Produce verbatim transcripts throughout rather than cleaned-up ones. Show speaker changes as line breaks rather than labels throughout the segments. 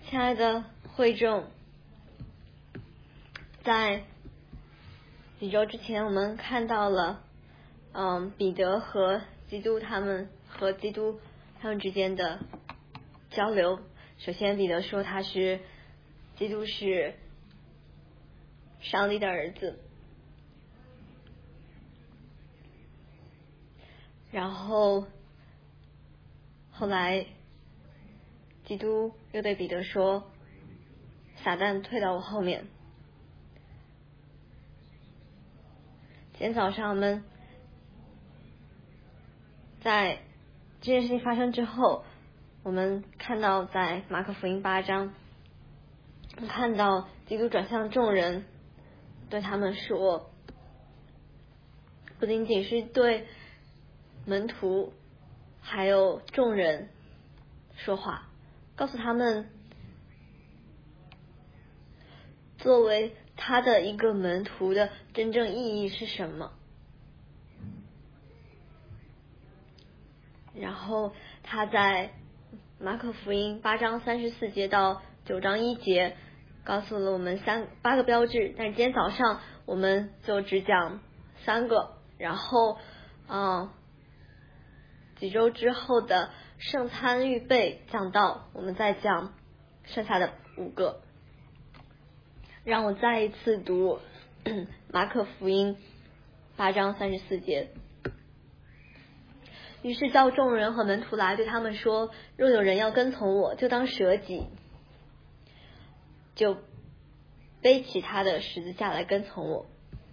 亲爱的会众，在几周之前，我们看到了，嗯，彼得和基督他们和基督他们之间的交流。首先，彼得说他是基督是上帝的儿子，然后后来基督又对彼得说：“撒旦退到我后面。”今天早上我们在这件事情发生之后，我们看到在马可福音八章，看到基督转向众人，对他们说，不仅仅是对门徒还有众人说话，告诉他们作为他的一个门徒的真正意义是什么。然后他在马可福音八章三十四节到九章一节告诉了我们三八个标志，但是今天早上我们就只讲三个，然后嗯几周之后的圣餐预备讲到，我们再讲剩下的五个。让我再一次读马可福音八章三十四节。于是叫众人和门徒来，对他们说：若有人要跟从我，就当舍己，就背起他的十字架来跟从我。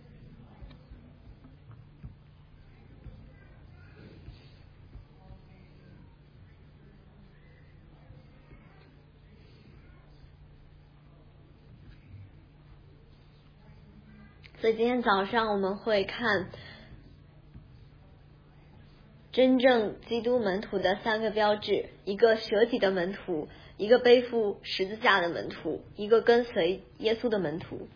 所以今天早上我们会看真正基督门徒的三个标志：一个舍己的门徒，一个背负十字架的门徒，一个跟随耶稣的门徒。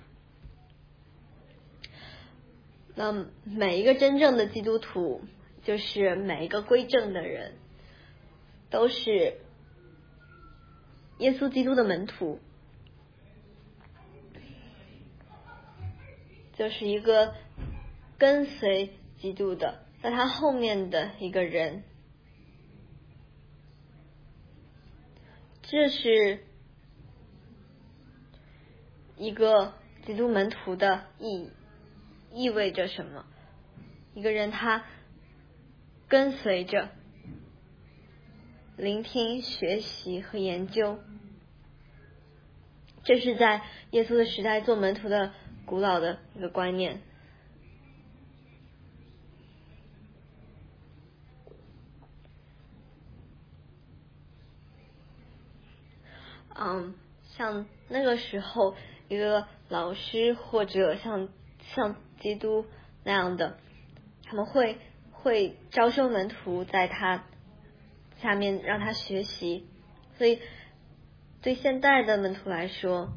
那每一个真正的基督徒，就是每一个归正的人，都是耶稣基督的门徒，就是一个跟随基督的，在他后面的一个人。这是一个基督门徒的意意味着什么？一个人他跟随着聆听、学习和研究，这是在耶稣的时代做门徒的古老的一个观念。嗯，像那个时候一个老师或者像像基督那样的，他们会会招收门徒在他下面让他学习。所以对现代的门徒来说，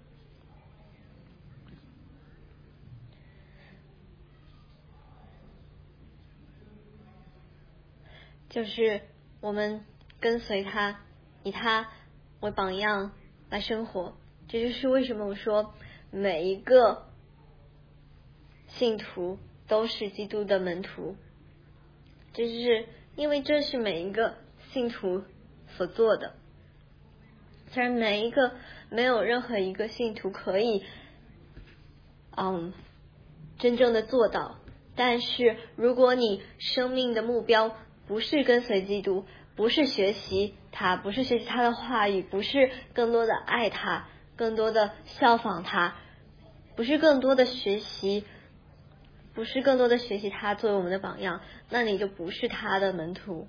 就是我们跟随他，以他为榜样来生活。这就是为什么我说每一个信徒都是基督的门徒，这是因为这是每一个信徒所做的。虽然每一个没有任何一个信徒可以嗯真正的做到，但是如果你生命的目标不是跟随基督，不是学习他，不是学习他的话语，不是更多的爱他，更多的效仿他，不是更多的学习不是更多的学习他作为我们的榜样，那你就不是他的门徒。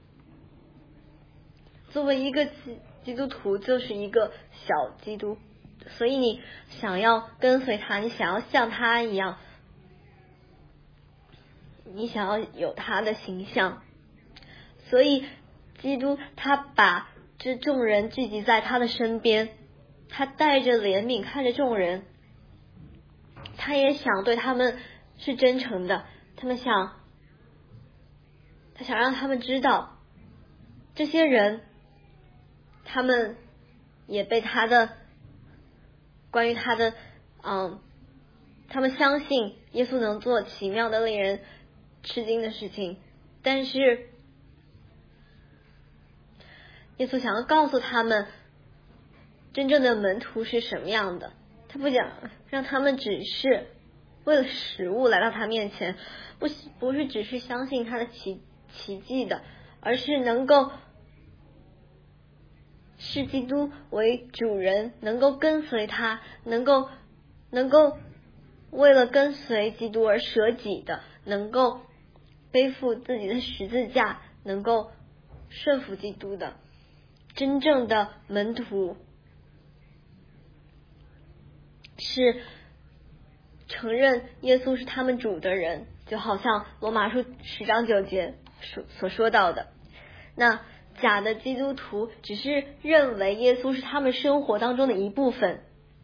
作为一个基基督徒，就是一个小基督，所以你想要跟随他，你想要像他一样，你想要有他的形象，所以基督他把这众人聚集在他的身边，他带着怜悯看着众人，他也想对他们是真诚的，他们想他想让他们知道，这些人他们也被他的关于他的嗯，他们相信耶稣能做奇妙的令人吃惊的事情，但是耶稣想要告诉他们真正的门徒是什么样的。他不想让他们只是为了食物来到他面前，不不是只是相信他的奇奇迹的，而是能够视基督为主人，能够跟随他，能够能够为了跟随基督而舍己的，能够背负自己的十字架，能够顺服基督的。真正的门徒是承认耶稣是他们主的人，就好像罗马书十章九节所所说到的。那假的基督徒只是认为耶稣是他们生活当中的一部分，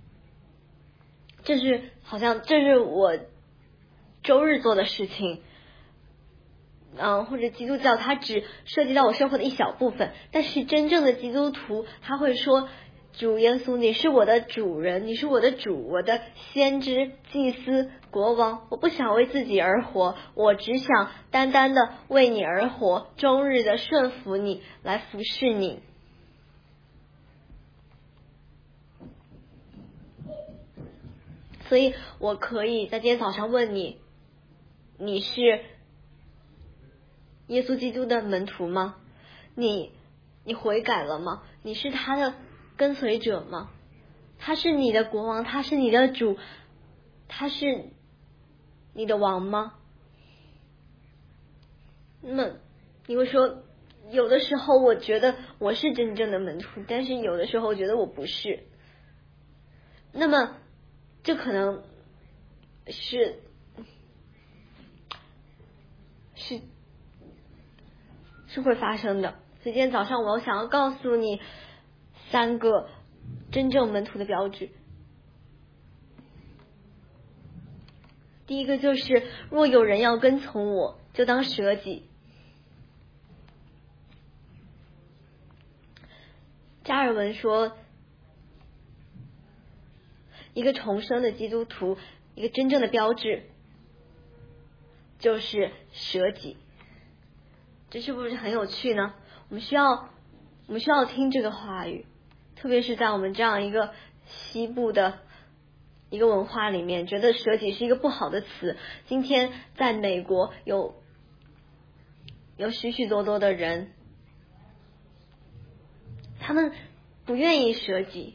这是好像这是我周日做的事情，嗯，或者基督教它只涉及到我生活的一小部分。但是真正的基督徒他会说，主耶稣，你是我的主人，你是我的主，我的先知、祭司、国王，我不想为自己而活，我只想单单的为你而活，终日的顺服你，来服侍你。所以我可以在今天早上问你，你是耶稣基督的门徒吗？你你悔改了吗？你是他的跟随者吗？他是你的国王，他是你的主，他是你的王吗？那么你会说，有的时候我觉得我是真正的门徒，但是有的时候我觉得我不是。那么这可能是是是会发生的。所以今天早上我想要告诉你三个真正门徒的标志。第一个就是，若有人要跟从我，就当舍己。加尔文说，一个重生的基督徒，一个真正的标志就是舍己。这是不是很有趣呢？我们需要我们需要听这个话语，特别是在我们这样一个西部的一个文化里面，觉得舍己是一个不好的词。今天在美国有有许许多多的人，他们不愿意舍己，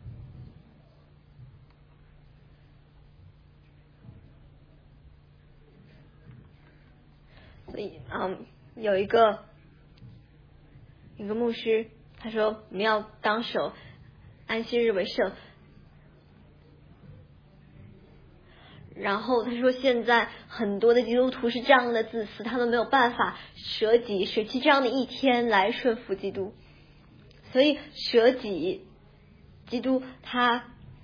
所以嗯，有一个一个牧师他说，我们要当守安息日为圣。然后他说，现在很多的基督徒是这样的自私，他们没有办法舍己舍弃这样的一天来顺服基督。所以舍己，基督他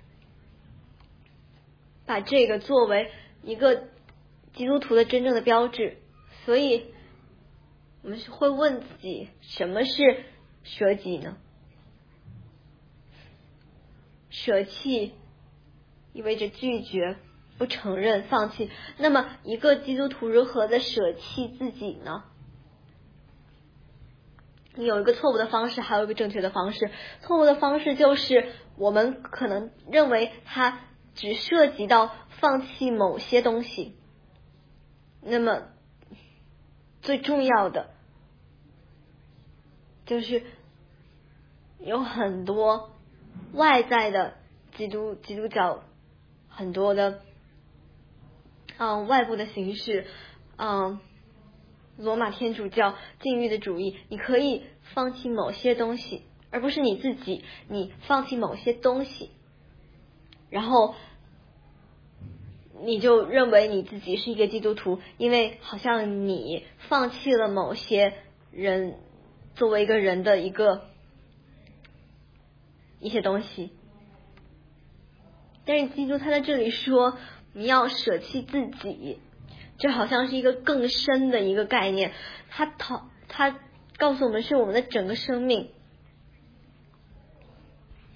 把这个作为一个基督徒的真正的标志。所以我们会问自己，什么是舍己呢？舍弃意味着拒绝、不承认、放弃。那么一个基督徒如何的舍弃自己呢？有一个错误的方式，还有一个正确的方式。错误的方式就是我们可能认为它只涉及到放弃某些东西，那么最重要的就是有很多外在的基督基督教很多的嗯外部的形式，嗯罗马天主教禁欲的主义，你可以放弃某些东西，而不是你自己，你放弃某些东西，然后你就认为你自己是一个基督徒，因为好像你放弃了某些人作为一个人的一个一些东西。但是基督他在这里说，你要舍弃自己，这好像是一个更深的一个概念。他讨他告诉我们是我们的整个生命。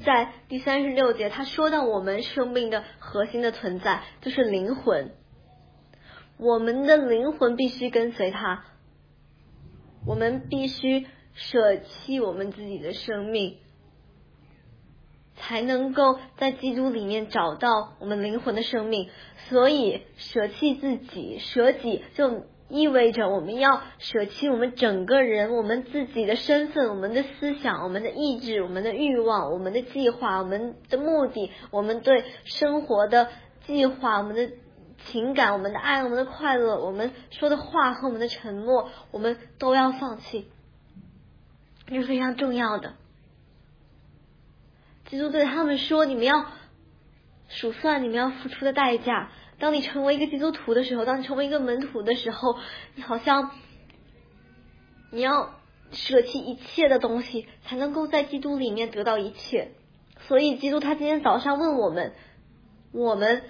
在第三十六节，他说到我们生命的核心的存在就是灵魂，我们的灵魂必须跟随他，我们必须舍弃我们自己的生命，才能够在基督里面找到我们灵魂的生命。所以舍弃自己，舍己就意味着我们要舍弃我们整个人，我们自己的身份，我们的思想，我们的意志，我们的欲望，我们的计划，我们的目的，我们对生活的计划，我们的情感，我们的爱，我们的快乐，我们说的话和我们的承诺，我们都要放弃，这是非常重要的。基督对他们说，你们要数算你们要付出的代价。当你成为一个基督徒的时候，当你成为一个门徒的时候，你好像你要舍弃一切的东西，才能够在基督里面得到一切。所以基督他今天早上问我们，我们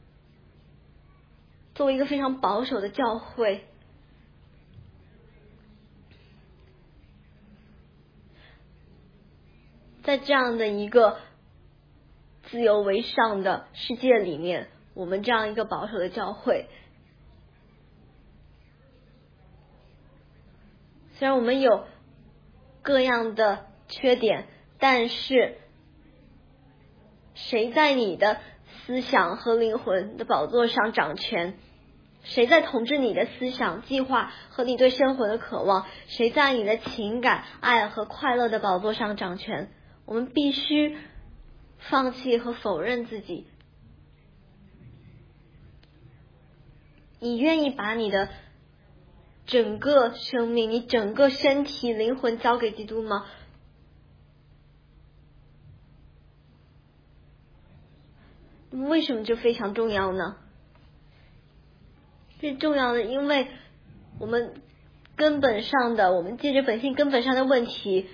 作为一个非常保守的教会，在这样的一个自由为上的世界里面，我们这样一个保守的教会，虽然我们有各样的缺点，但是谁在你的思想和灵魂的宝座上掌权？谁在统治你的思想、计划和你对生活的渴望？谁在你的情感、爱和快乐的宝座上掌权？我们必须放弃和否认自己。你愿意把你的整个生命，你整个身体、灵魂交给基督吗？为什么这非常重要呢？这是重要的，因为我们根本上的，我们借着本性根本上的问题，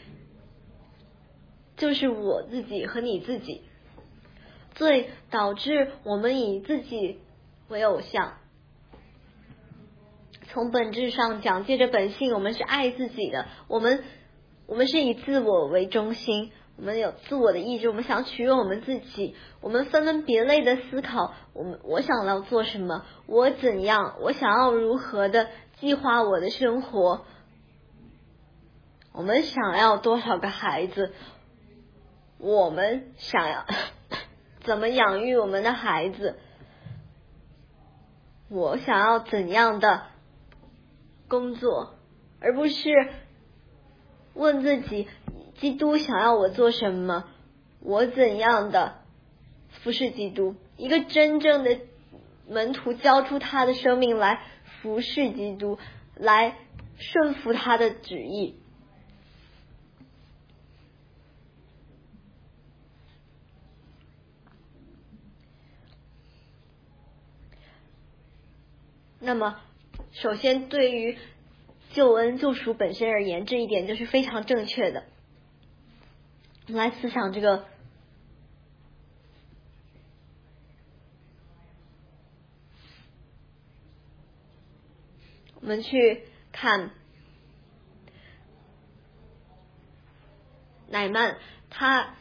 就是我自己和你自己，最导致我们以自己为偶像。从本质上讲，借着本性，我们是爱自己的，我们我们是以自我为中心，我们有自我的意志，我们想取悦我们自己，我们分门别类的思考，我们我想要做什么，我怎样，我想要如何的计划我的生活，我们想要多少个孩子，我们想要怎么养育我们的孩子，我想要怎样的工作，而不是问自己基督想要我做什么，我怎样的服侍基督。一个真正的门徒交出他的生命来服侍基督，来顺服他的旨意。那么首先对于救恩救赎本身而言，这一点就是非常正确的。我们来思想这个我们去看乃曼，他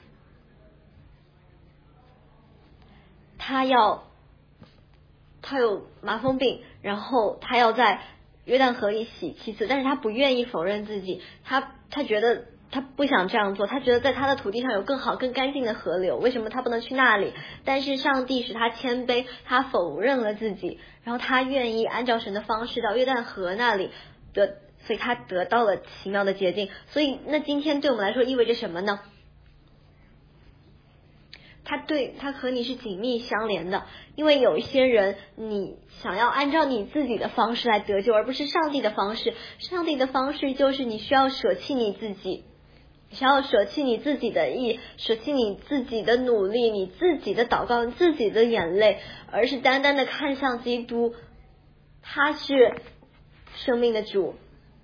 他要他有麻风病，然后他要在约旦河里洗七次，但是他不愿意否认自己，他他觉得他不想这样做，他觉得在他的土地上有更好更干净的河流，为什么他不能去那里？但是上帝使他谦卑，他否认了自己，然后他愿意按照神的方式到约旦河那里得，所以他得到了奇妙的洁净。所以那今天对我们来说意味着什么呢？他对他和你是紧密相连的，因为有一些人你想要按照你自己的方式来得救，而不是上帝的方式。上帝的方式就是你需要舍弃你自己，想要舍弃你自己的意，舍弃你自己的努力，你自己的祷告，你自己的眼泪，而是单单的看向基督，他是生命的主，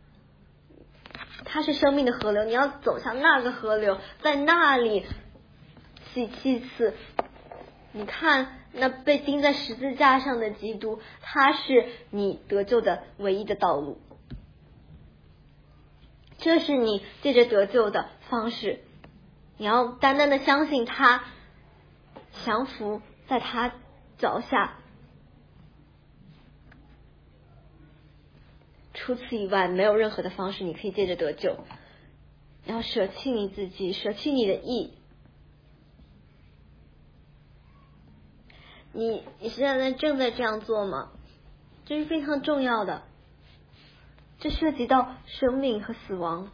他是生命的河流，你要走向那个河流，在那里洗七次。你看那被钉在十字架上的基督，他是你得救的唯一的道路，这是你借着得救的方式。 你要单单的相信他，降服在他脚下。除此以外，没有任何的方式你可以借着得救。你要舍弃你自己，舍弃你的义。你你现在正在这样做吗？这是非常重要的，这涉及到生命和死亡。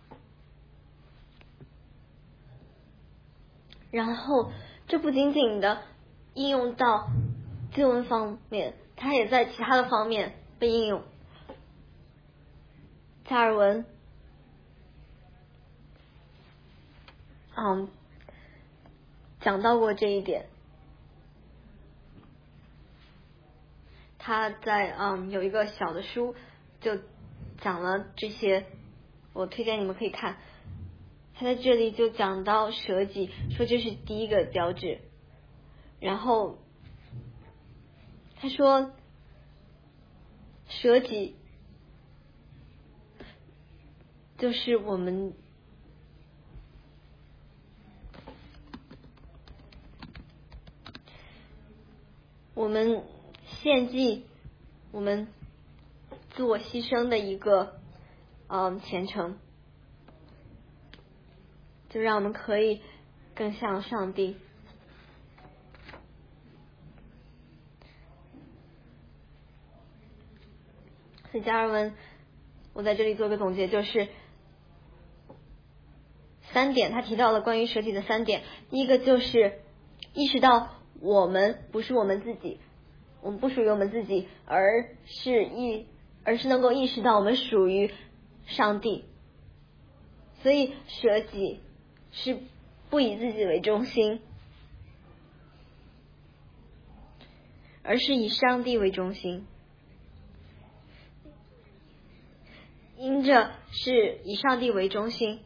然后这不仅仅的应用到经文方面，它也在其他的方面被应用。加尔文嗯讲到过这一点，他在嗯有一个小的书就讲了这些，我推荐你们可以看。他在这里就讲到舍己，说这是第一个标志。然后他说舍己就是我们我们献祭，我们自我牺牲的一个嗯虔诚，就让我们可以更像上帝。所以加尔文，我在这里做个总结，就是三点，他提到了关于舍己的三点。第一个就是意识到我们不是我们自己，我们不属于我们自己，而是意而是能够意识到我们属于上帝。所以舍己是不以自己为中心，而是以上帝为中心。因着是以上帝为中心，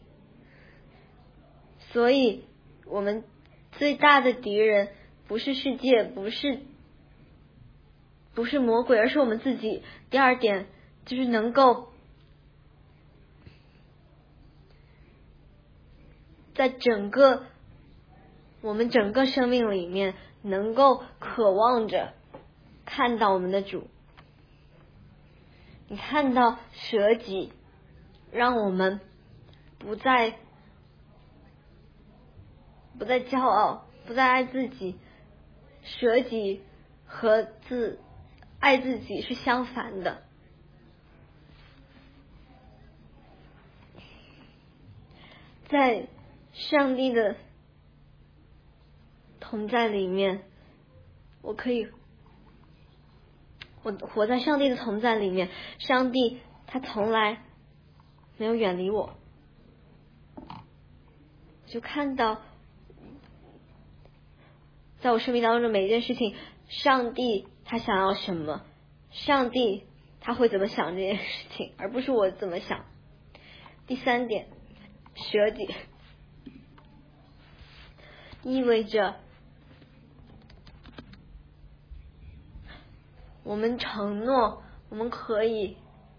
所以我们最大的敌人不是世界，不是不是魔鬼，而是我们自己。第二点就是能够在整个我们整个生命里面能够渴望着看到我们的主。你看到舍己，让我们不再不再骄傲，不再爱自己。舍己和自爱自己是相反的。在上帝的同在里面，我可以我活在上帝的同在里面，上帝他从来没有远离我，就看到在我生命当中的每一件事情，上帝他想要什么，上帝他会怎么想这件事情，而不是我怎么想。第三点，舍己意味着我们承诺我们可以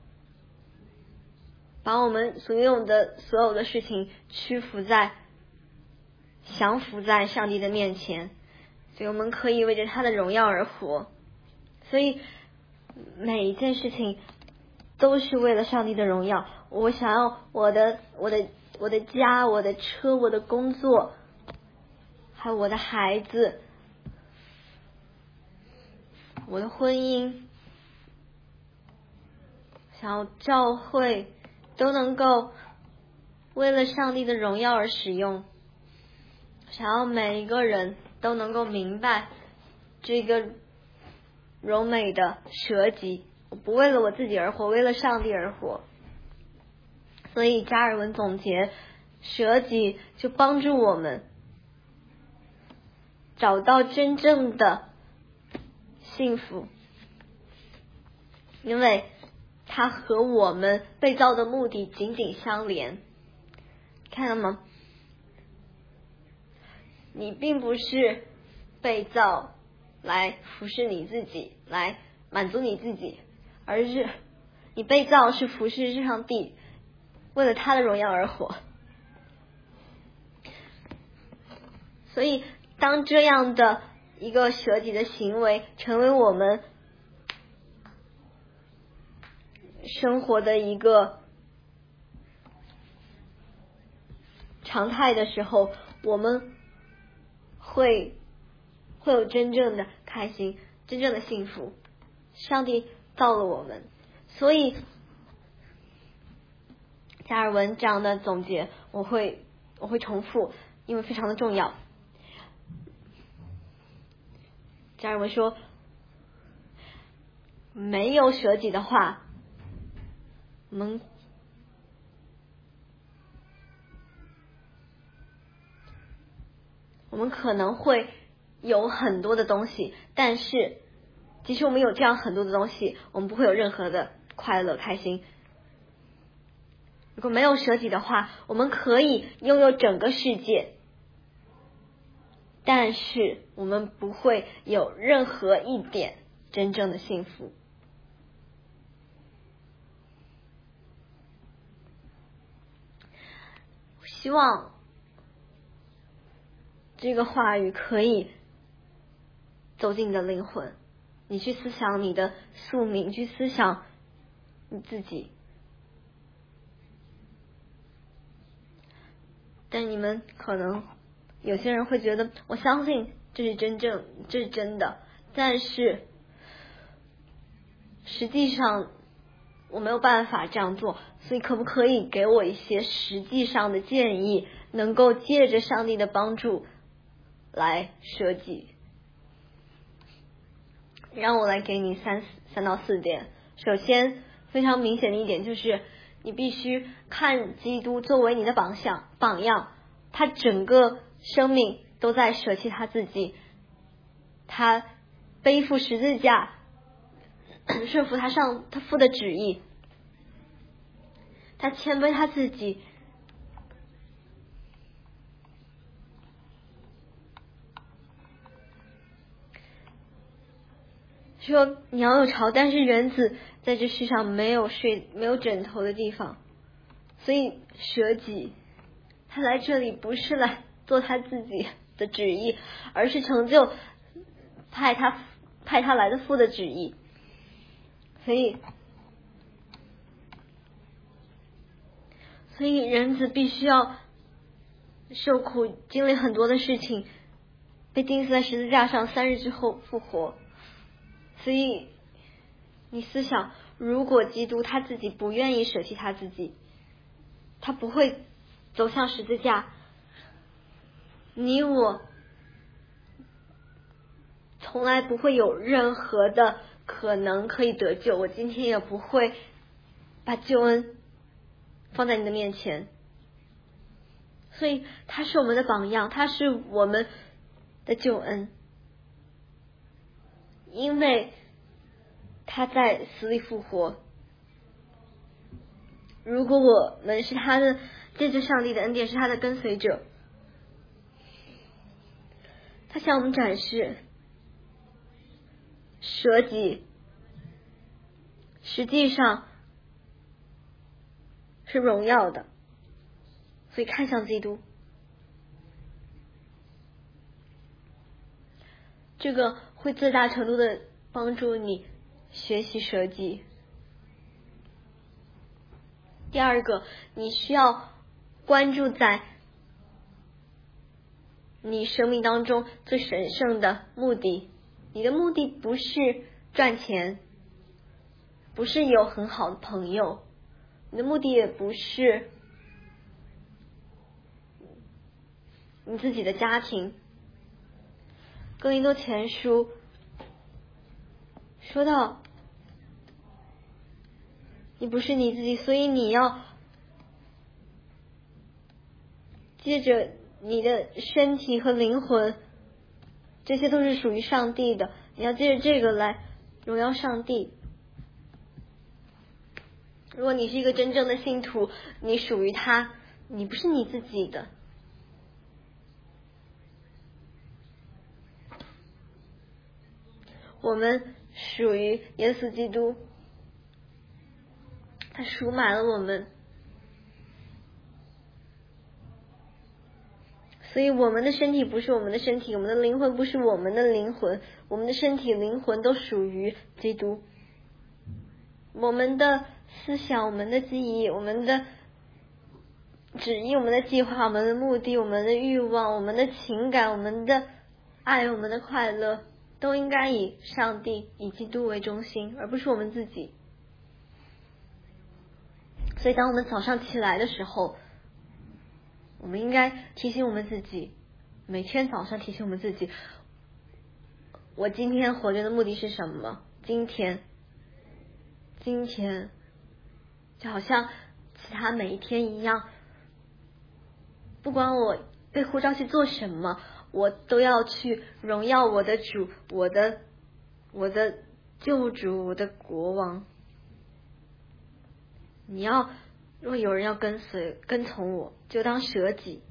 把我们所拥有的所有的事情屈服在降服在上帝的面前，所以我们可以为着他的荣耀而活。所以每一件事情都是为了上帝的荣耀。我想要我的我的我的家，我的车，我的工作，还有我的孩子，我的婚姻，想要教会都能够为了上帝的荣耀而使用。想要每一个人都能够明白这个柔美的舍己，我不为了我自己而活，为了上帝而活。所以加尔文总结，舍己就帮助我们找到真正的幸福，因为它和我们被造的目的紧紧相连。看到吗？你并不是被造来服侍你自己，来满足你自己，而是你被造是服侍上帝，为了他的荣耀而活。 所以当这样的一个舍己的行为成为我们生活的一个常态的时候，我们会会有真正的开心，真正的幸福。上帝造了我们，所以加尔文这样的总结我会我会重复，因为非常的重要。加尔文说，没有舍己的话，我们我们可能会有很多的东西，但是即使我们有这样很多的东西，我们不会有任何的快乐开心。如果没有舍己的话，我们可以拥有整个世界，但是我们不会有任何一点真正的幸福。希望这个话语可以走进你的灵魂，你去思想你的宿命，去思想你自己。但你们可能有些人会觉得，我相信这是真正，这是真的，但是实际上我没有办法这样做，所以可不可以给我一些实际上的建议，能够借着上帝的帮助来舍己？让我来给你三三到四点。首先，非常明显的一点就是，你必须看基督作为你的榜样，榜样，他整个生命都在舍弃他自己，他背负十字架，顺服他上他父的旨意，他谦卑他自己，说你要有巢，但是人子在这世上没有睡没有枕头的地方，所以舍己，他来这里不是来做他自己的旨意，而是成就派他派他来的父的旨意。所以所以人子必须要受苦，经历很多的事情，被钉死在十字架上，三日之后复活。所以你思想，如果基督他自己不愿意舍弃他自己，他不会走向十字架，你我从来不会有任何的可能可以得救，我今天也不会把救恩放在你的面前。所以他是我们的榜样，他是我们的救恩，因为他在死里复活。如果我们是他的，借着上帝的恩典是他的跟随者，他向我们展示舍己实际上是荣耀的，所以看向基督，这个会最大程度的帮助你学习舍己。第二个，你需要关注在你生命当中最神圣的目的。你的目的不是赚钱，不是有很好的朋友，你的目的也不是你自己的家庭。哥林多前书说到，你不是你自己，所以你要借着你的身体和灵魂，这些都是属于上帝的，你要借着这个来荣耀上帝。如果你是一个真正的信徒，你属于他，你不是你自己的。我们属于耶稣基督，他赎买了我们， 所以我们的身体不是我们的身体，我们的灵魂不是我们的灵魂，我们的身体灵魂都属于基督。我们的思想，我们的记忆，我们的旨意，我们的计划，我们的目的，我们的欲望，我们的情感，我们的爱，我们的快乐，都应该以上帝以基督为中心，而不是我们自己。所以当我们早上起来的时候，我们应该提醒我们自己，每天早上提醒我们自己，我今天活着的目的是什么？今天今天就好像其他每一天一样，不管我被呼召去做什么，我都要去荣耀我的主，我的我的救主，我的国王。你要，如果有人要跟随跟从我，就当舍己，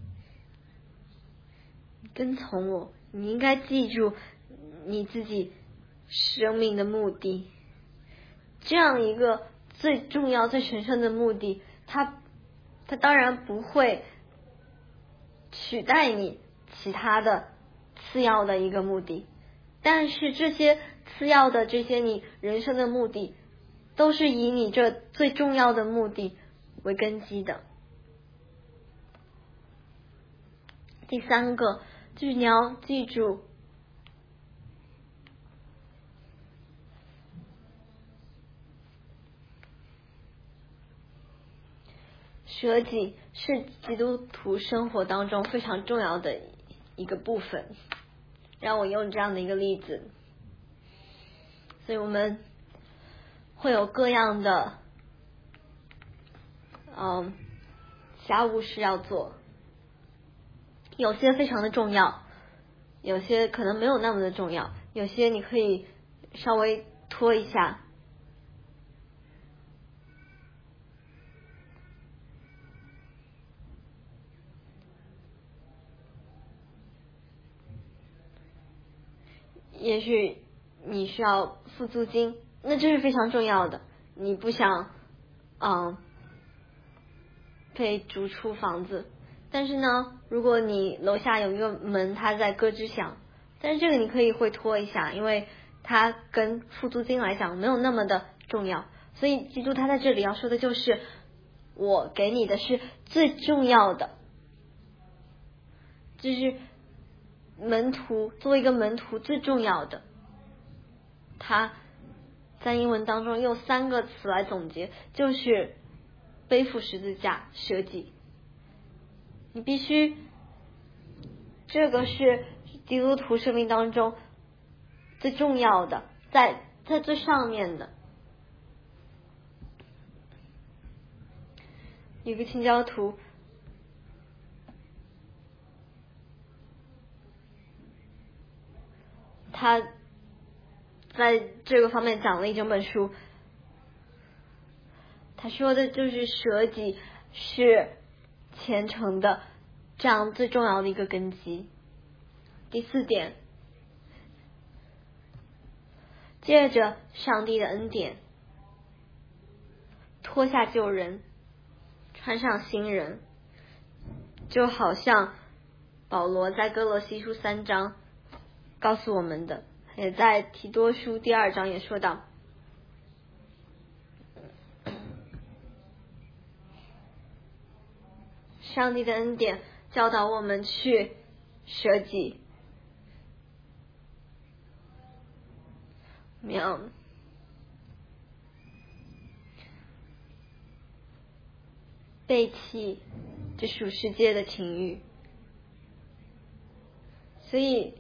跟从我，你应该记住你自己生命的目的。这样一个最重要最神圣的目的，它它当然不会取代你其他的次要的一个目的，但是这些次要的这些你人生的目的，都是以你这最重要的目的为根基的。第三个就是你要记住，舍己是基督徒生活当中非常重要的一个部分。让我用这样的一个例子，所以我们会有各样的嗯家务事要做，有些非常的重要，有些可能没有那么的重要，有些你可以稍微拖一下。也许你需要付租金，那这是非常重要的，你不想嗯被逐出房子。但是呢，如果你楼下有一个门它在咯吱响，但是这个你可以会拖一下，因为它跟付租金来讲没有那么的重要。所以基督他在这里要说的就是，我给你的是最重要的，就是门徒作为一个门徒最重要的，他在英文当中用三个词来总结，就是背负十字架，舍己。你必须，这个是基督徒生命当中最重要的，在在最上面的。有个清教徒，他在这个方面讲了一整本书，他说的就是舍己是虔诚的这样最重要的一个根基。第四点，借着上帝的恩典，脱下旧人，穿上新人，就好像保罗在哥罗西书三章告诉我们的，也在提多书第二章也说到，上帝的恩典教导我们去舍己，没有背弃这属世界的情欲。所以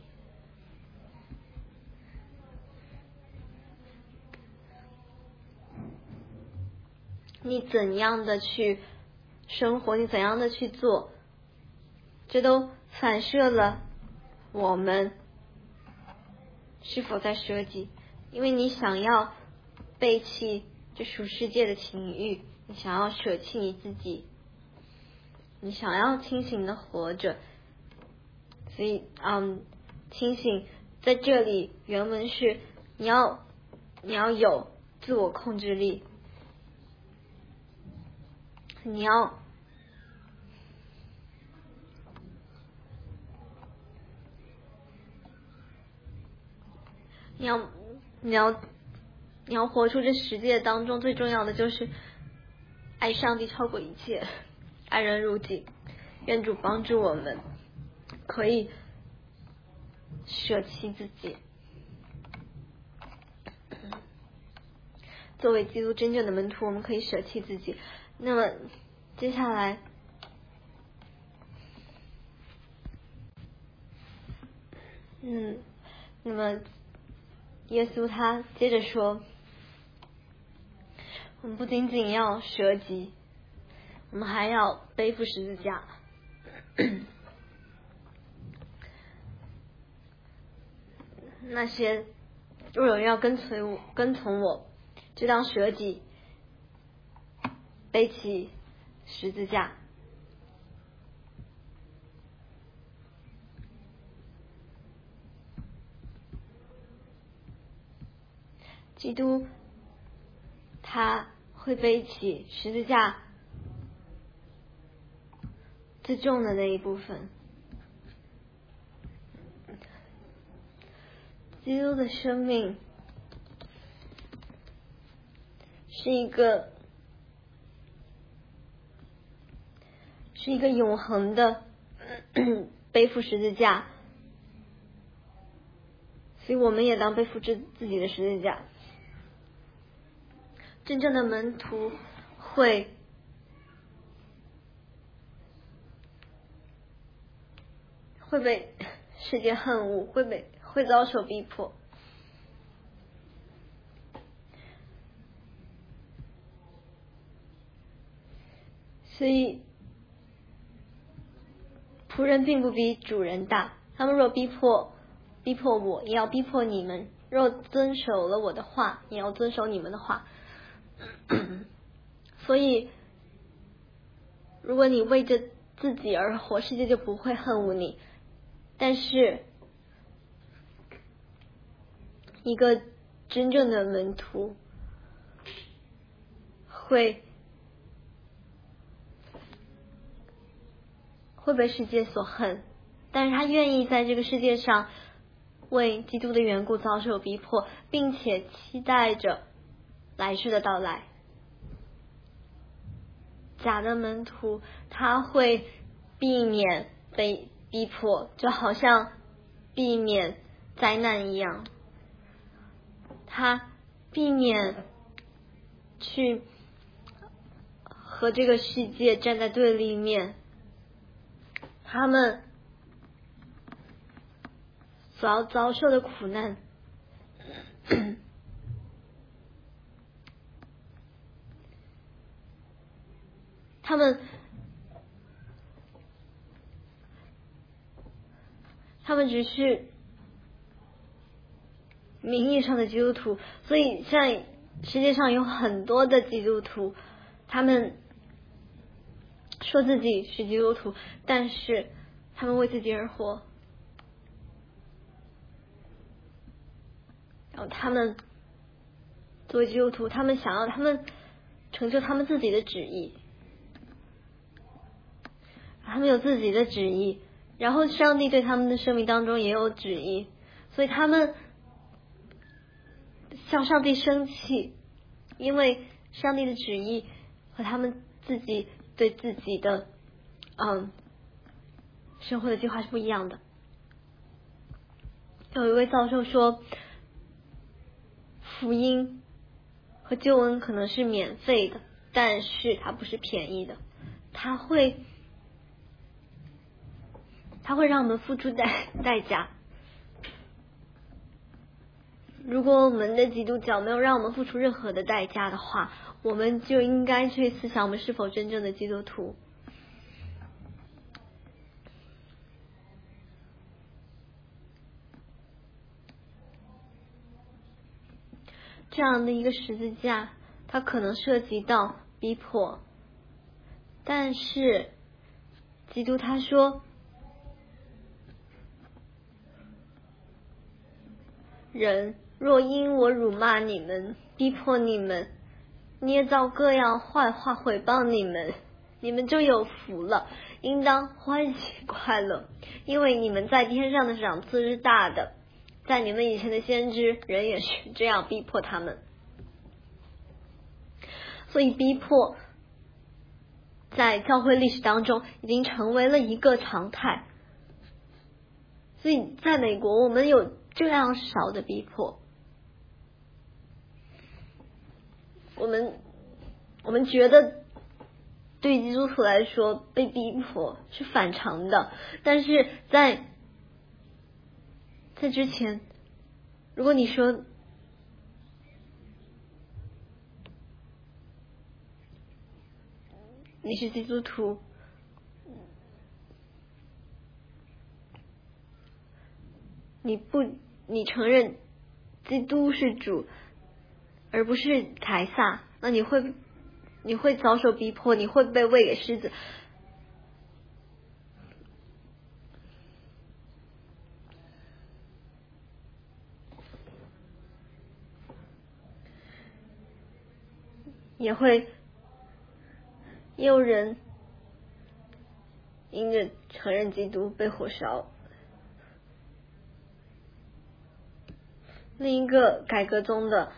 你怎样的去生活，你怎样的去做，这都反射了我们是否在舍己。因为你想要背弃这属世界的情欲，你想要舍弃你自己，你想要清醒的活着。所以嗯，清醒在这里原文是你要你要有自我控制力，你要你要你要你要活出这十诫当中最重要的就是爱上帝超过一切，爱人如己。愿主帮助我们可以舍弃自己，作为基督真正的门徒，我们可以舍弃自己。那么接下来嗯那么耶稣他接着说，我们不仅仅要舍己，我们还要背负十字架。那些若有人要跟随我跟从我，就当舍己，背起十字架。基督他会背起十字架最重的那一部分。基督的生命是一个是一个永恒的背负十字架，所以我们也当背负自自己的十字架。真正的门徒会会被世界恨恶，会被会遭受逼迫。所以仆人并不比主人大，他们若逼迫逼迫我，也要逼迫你们；若遵守了我的话，也要遵守你们的话。所以如果你为着自己而活，世界就不会恨恶你。但是一个真正的门徒会会被世界所恨，但是他愿意在这个世界上为基督的缘故遭受逼迫，并且期待着来世的到来。假的门徒他会避免被逼迫，就好像避免灾难一样，他避免去和这个世界站在对立面，他们所要遭受的苦难他们他们只是名义上的基督徒，所以现在世界上有很多的基督徒，他们说自己是基督徒，但是他们为自己而活，然后他们作为基督徒，他们想要他们成就他们自己的旨意，他们有自己的旨意，然后上帝对他们的生命当中也有旨意，所以他们向上帝生气，因为上帝的旨意和他们自己对自己的嗯生活的计划是不一样的。有一位教授说，福音和救恩可能是免费的，但是它不是便宜的，它会它会让我们付出代代价。如果我们的基督教没有让我们付出任何的代价的话，我们就应该去思想我们是否真正的基督徒。这样的一个十字架，它可能涉及到逼迫，但是基督他说，人若因我辱骂你们，逼迫你们，捏造各样坏话毁谤你们，你们就有福了，应当欢喜快乐，因为你们在天上的赏赐是大的。 在你们以前的先知，人也是这样逼迫他们。所以逼迫在教会历史当中已经成为了一个常态。所以在美国，我们有这样少的逼迫，我们我们觉得对基督徒来说被逼迫是反常的，但是在在之前，如果你说你是基督徒，你不你承认基督是主而不是凯撒，那你会你会遭受逼迫，你会被喂给狮子。也会也有人因着承认基督被火烧。另一个改革宗的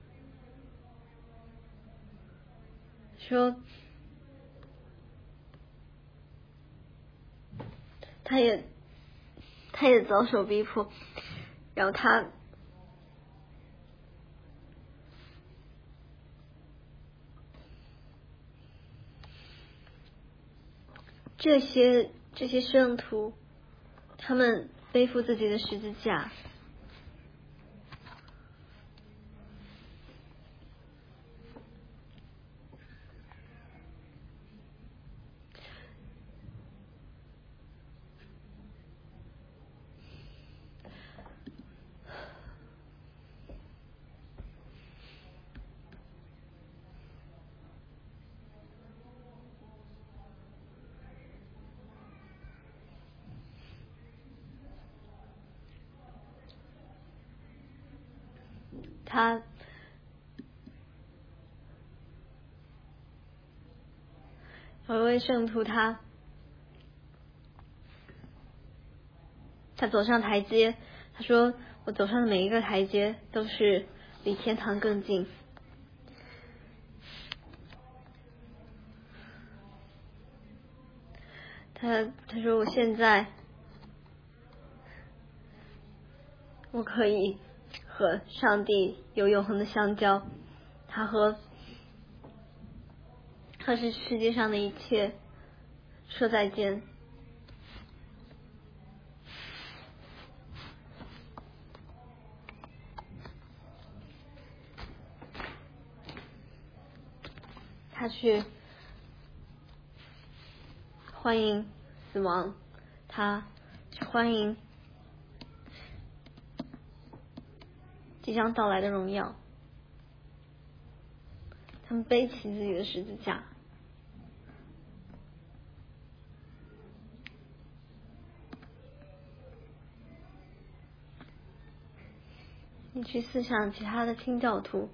说，他也他也遭受逼迫，然后他这些这些圣徒，他们背负自己的十字架，他有一位圣徒，他他走上台阶，他说我走上的每一个台阶都是离天堂更近。他他说我现在我可以和上帝有永恒的相交，他和和是世界上的一切说再见。他去欢迎死亡，他去欢迎即将到来的荣耀。他们背起自己的十字架，你去思想其他的清教徒，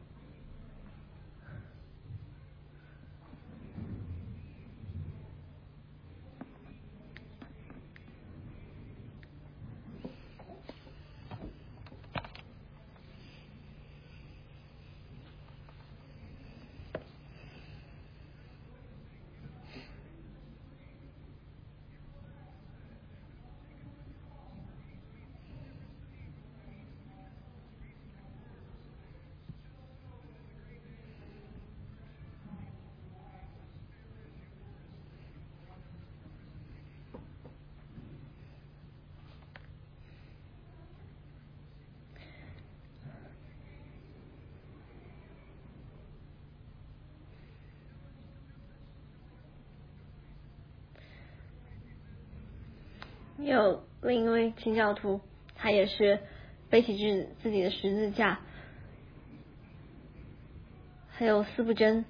有另一位清教徒，他也是背起自自己的十字架。还有斯布真，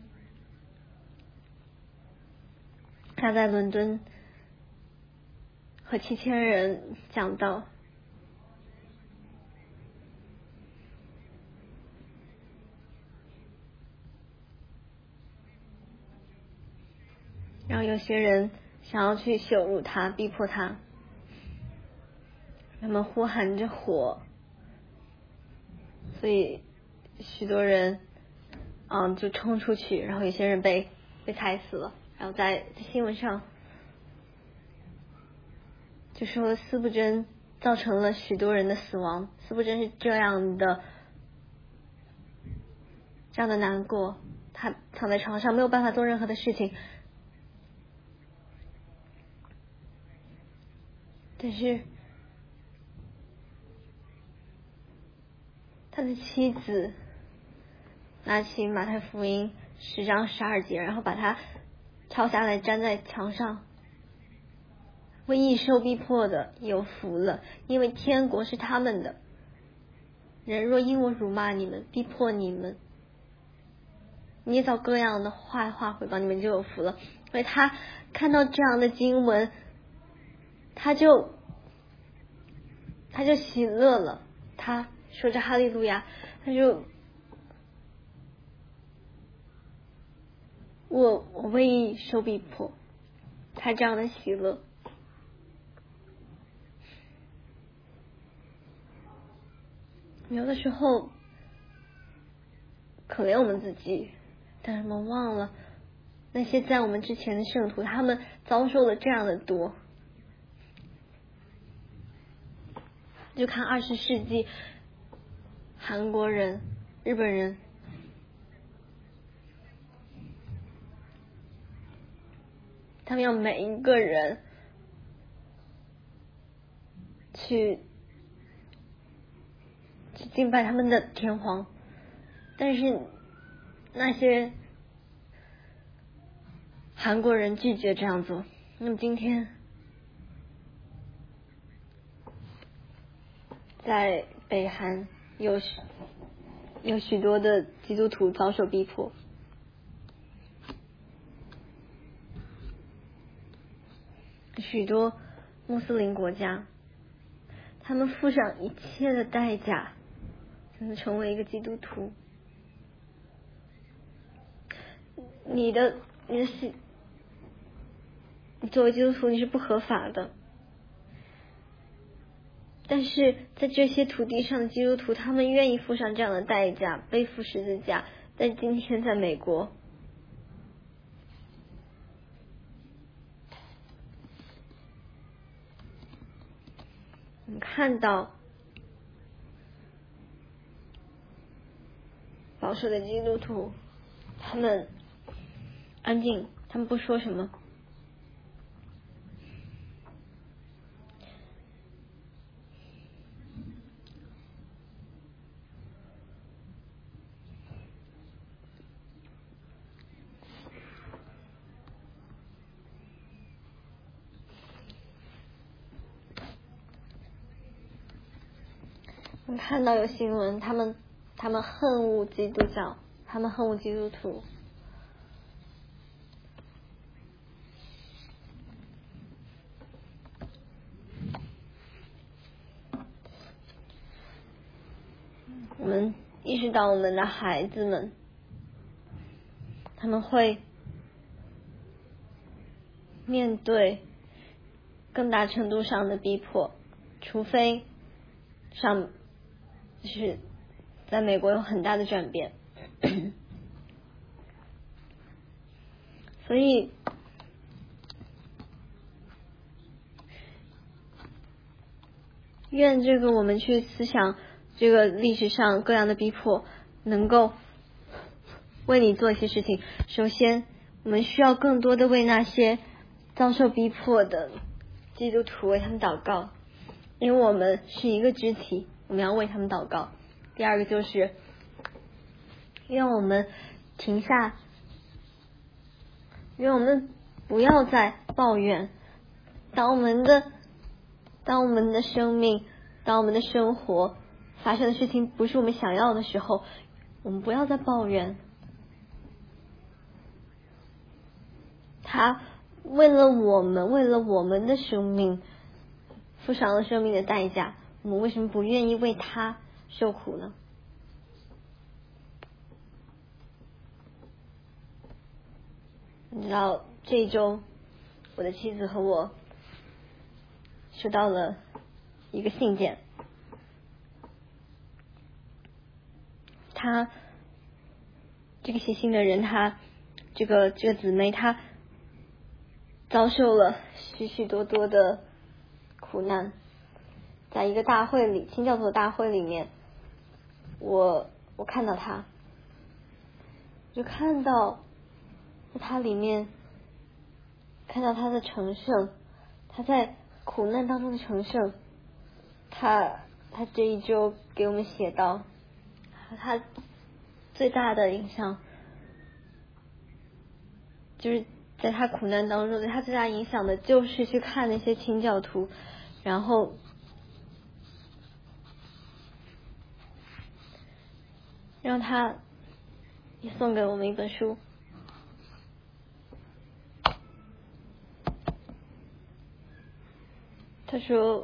他在伦敦和七千人讲道，然后有些人想要去羞辱他，逼迫他，他们呼喊着火所以许多人嗯就冲出去，然后有些人被被踩死了，然后在新闻上就说司布真造成了许多人的死亡，司布真是这样的这样的难过，他躺在床上没有办法做任何的事情，但是他的妻子拿起马太福音十章十二节，然后把他抄下来粘在墙上，为义受逼迫的有福了，因为天国是他们的。人若因我辱骂你们，逼迫你们，捏造各样的坏话毁谤你们，就有福了。所以他看到这样的经文，他就他就喜乐了，他说着哈利路亚，他就我我为义受逼迫，他这样的喜乐。有的时候可怜我们自己，但是我们忘了那些在我们之前的圣徒，他们遭受了这样的多。就看二十世纪韩国人、日本人，他们要每一个人去去敬拜他们的天皇，但是那些韩国人拒绝这样做。那么今天在北韩有有许多的基督徒遭受逼迫，许多穆斯林国家，他们付上一切的代价才能成为一个基督徒。你的你的信，你作为基督徒你是不合法的，但是在这些土地上的基督徒，他们愿意付上这样的代价，背负十字架。但今天在美国，我们看到保守的基督徒，他们安静，他们不说什么。我们看到有新闻，他们他们恨恶基督教，他们恨恶基督徒。我们意识到我们的孩子们，他们会面对更大程度上的逼迫，除非上就是在美国有很大的转变。所以愿这个我们去思想这个历史上各样的逼迫，能够为你做一些事情。首先我们需要更多的为那些遭受逼迫的基督徒为他们祷告，因为我们是一个肢体，我们要为他们祷告。第二个就是愿我们停下，愿我们不要再抱怨。当我们的当我们的生命当我们的生活发生的事情不是我们想要的时候，我们不要再抱怨。他为了我们为了我们的生命付上了生命的代价，我们为什么不愿意为他受苦呢？你知道这一周我的妻子和我收到了一个信件， 他这个写信的人，他这个这个姊妹，她遭受了许许多多的苦难。在一个大会里，清教徒的大会里面，我我看到他，就看到在他里面看到他的成圣，他在苦难当中的成圣。他他这一周给我们写到，他最大的影响就是在他苦难当中，对他最大影响的就是去看那些清教徒，然后让他也送给我们一本书。他说，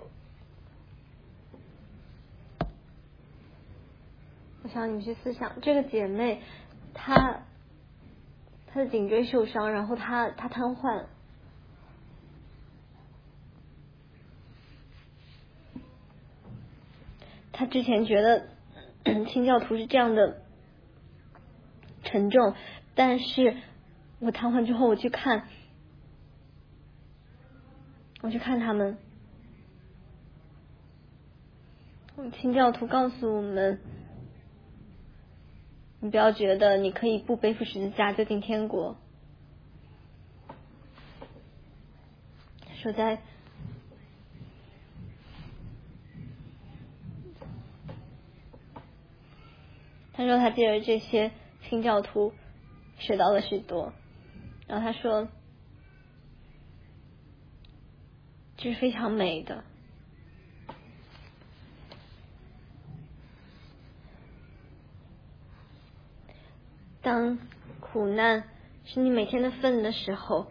我想你们去思想，这个姐妹她她的颈椎受伤，然后她她瘫痪，她之前觉得清教徒是这样的沉重，但是我瘫痪之后，我去看我去看他们，清教徒告诉我们，你不要觉得你可以不背负十字架就进天国。说在他说他借着这些清教徒学到了许多，然后他说这是非常美的。当苦难是你每天的份的时候，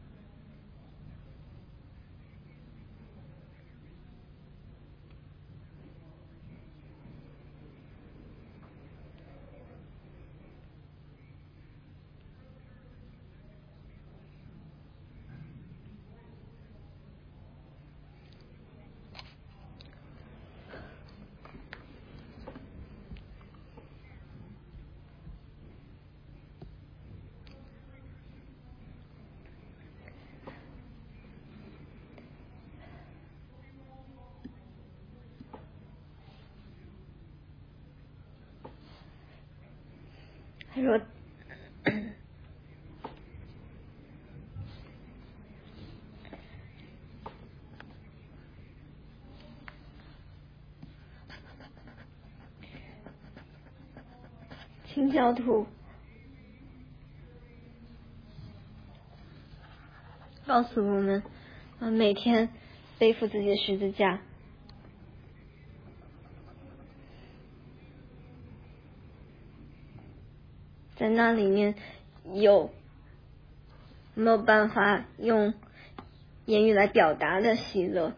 他说清教徒告诉我们，每天背负自己的十字架，在那里面有没有办法用言语来表达的喜乐。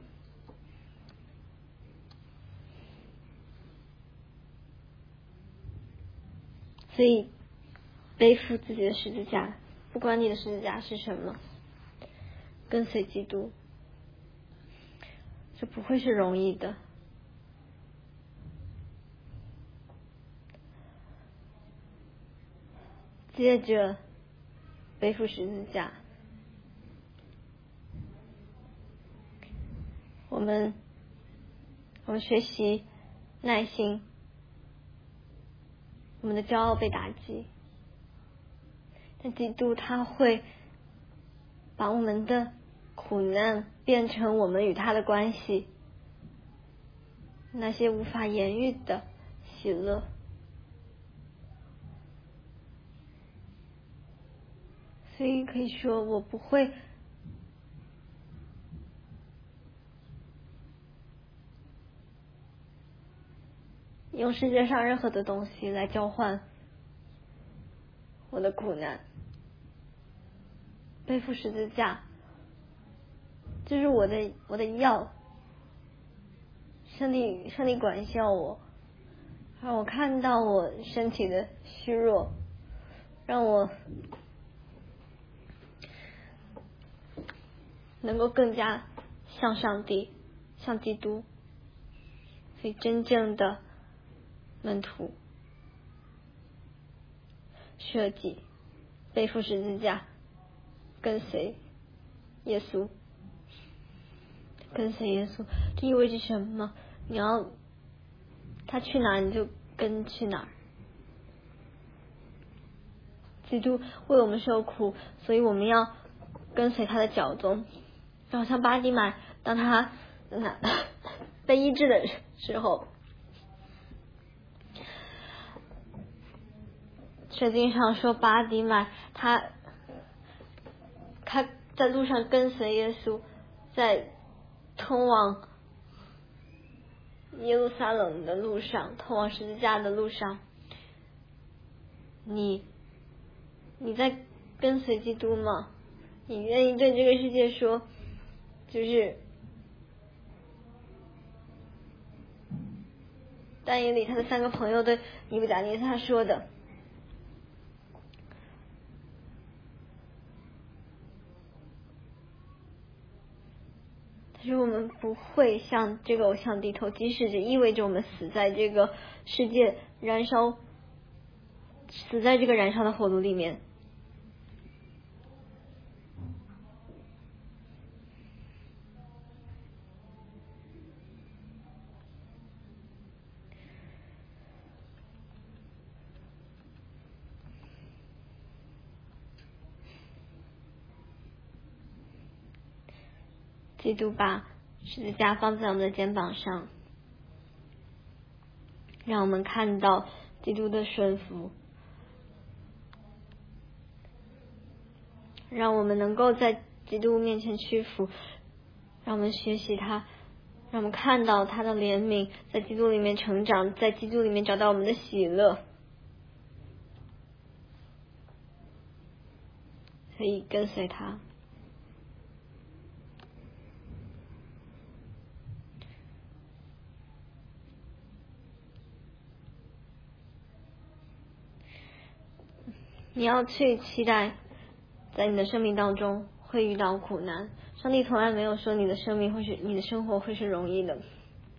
所以背负自己的十字架，不管你的十字架是什么，跟随基督，这不会是容易的。接着背负十字架，我们我们学习耐心，我们的骄傲被打击，但基督他会把我们的苦难变成我们与他的关系，那些无法言喻的喜乐。所以可以说，我不会用世界上任何的东西来交换我的苦难。背负十字架，这是我的我的药。上帝上帝管教我，让我看到我身体的虚弱，让我能够更加像上帝，像基督。所以真正的门徒舍己，背负十字架，跟随耶稣。跟随耶稣，这意味着什么？你要他去哪你就跟去哪儿。基督为我们受苦，所以我们要跟随他的脚踪。就好像巴底买，当他被医治的时候，圣经上说巴底买他他在路上跟随耶稣，在通往耶路撒冷的路上，通往十字架的路上，你你在跟随基督吗？你愿意对这个世界说，就是但以理他的三个朋友对尼布甲尼撒说的，他说我们不会向这个偶像低头，即使这意味着我们死在这个世界燃烧，死在这个燃烧的火炉里面。基督把十字架放在我们的肩膀上，让我们看到基督的顺服，让我们能够在基督面前屈服，让我们学习他，让我们看到他的怜悯，在基督里面成长，在基督里面找到我们的喜乐，可以跟随他。你要去期待在你的生命当中会遇到苦难，上帝从来没有说你的生命会是你的生活会是容易的。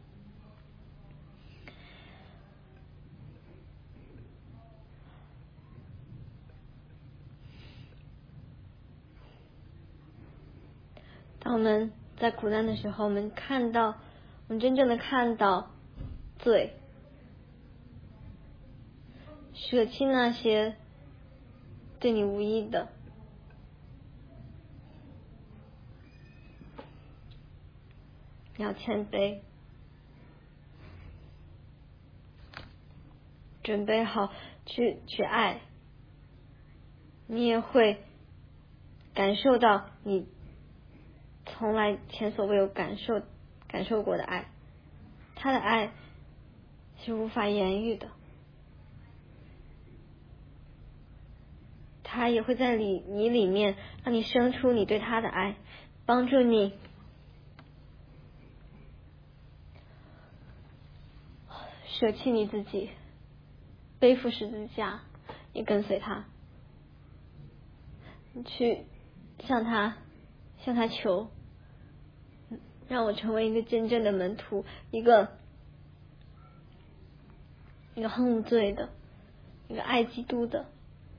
当我们在苦难的时候，我们看到我们真正的看到罪，舍弃那些对你无益的，你要谦卑，准备好去去爱，你也会感受到你从来前所未有感受感受过的爱，他的爱是无法言喻的，他也会在里你里面让你生出你对他的爱，帮助你舍弃你自己，背负十字架，也跟随他，去向他向他求，让我成为一个真正的门徒，一个一个恨罪的，一个爱基督的，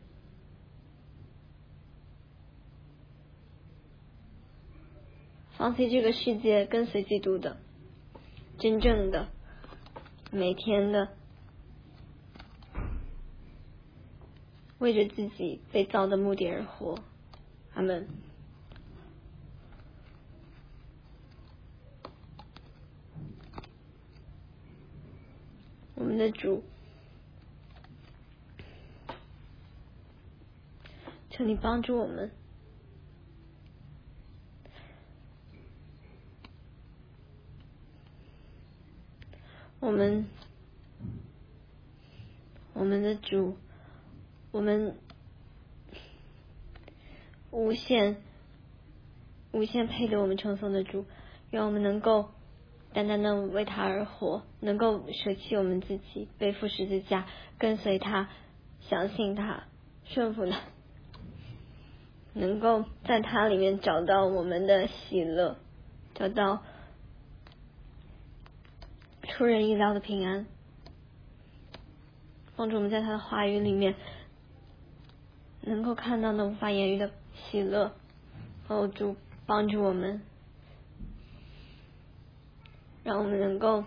放弃这个世界，跟随基督的，真正的每天的为着自己被造的目的而活。阿们。我们的主，求你帮助我们，我们我们的主，我们无限无限配得我们称颂的主，让我们能够单单的为他而活，能够舍弃我们自己，背负十字架，跟随他，相信他，顺服他，能够在他里面找到我们的喜乐，找到出人意料的平安，帮助我们在他的话语里面能够看到那无法言喻的喜乐。哦，主帮助我们，让我们能够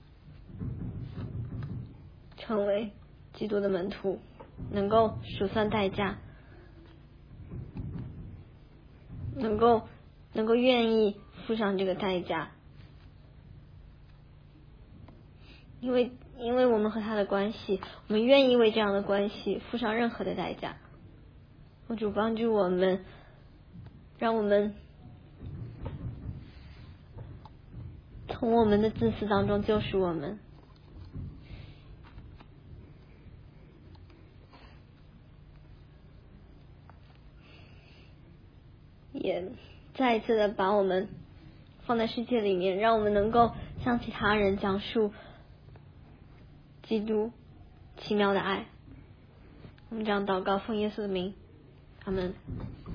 成为基督的门徒，能够数算代价，能够能够愿意付上这个代价，因为因为我们和他的关系，我们愿意为这样的关系付上任何的代价。哦，主帮助我们，让我们从我们的自私当中救赎我们，也再一次的把我们放在世界里面，让我们能够向其他人讲述基督奇妙的爱。我们这样祷告，奉耶稣的名，阿们。